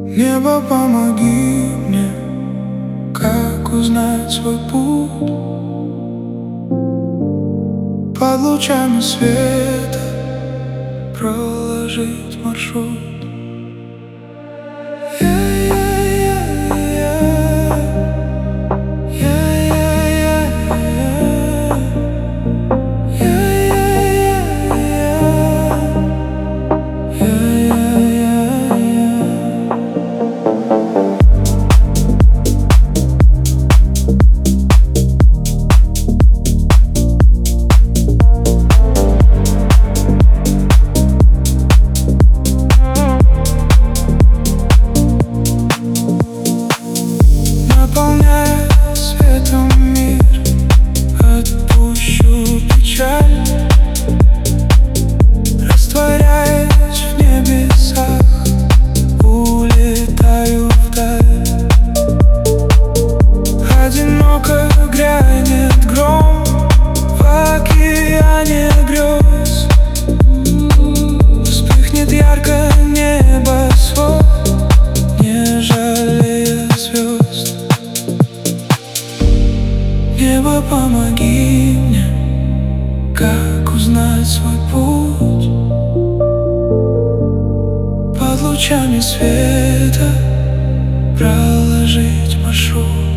Небо, помоги мне, как узнать свой путь под лучами света, проложить маршрут. Наполняя светом мир, отпущу печаль, растворяясь в небесах, улетаю вдаль. Одиноко грянет гром в океане грез, вспыхнет ярко небосвод, не жалея звезд. Небо, помоги мне, как узнать свой путь под лучами света, проложить маршрут.